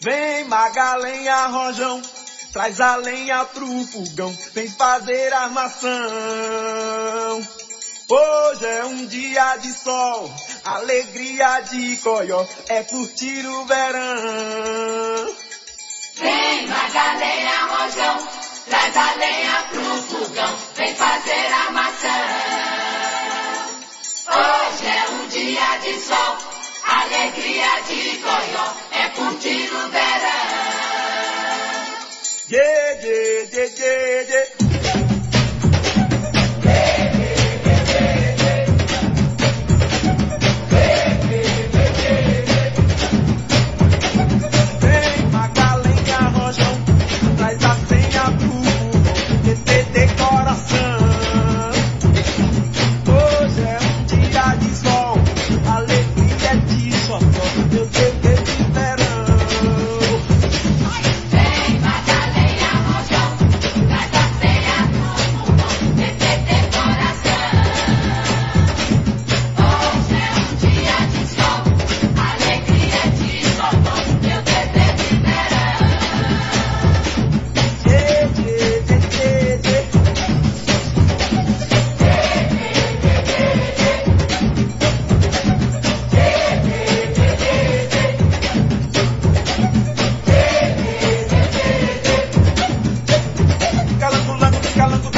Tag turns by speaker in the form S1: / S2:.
S1: Vem Magalenha, Rojão, traz a lenha pro fogão, vem fazer armação. Hoje é um dia de sol, alegria de coió, é curtir o verão.
S2: Vem Magalenha, Rojão, traz a lenha pro fogão, vem fazer armação. Hoje é um dia de sol, alegria de coió, é curtir o verão.
S1: Yeah, yeah, yeah, yeah, yeah. Calango,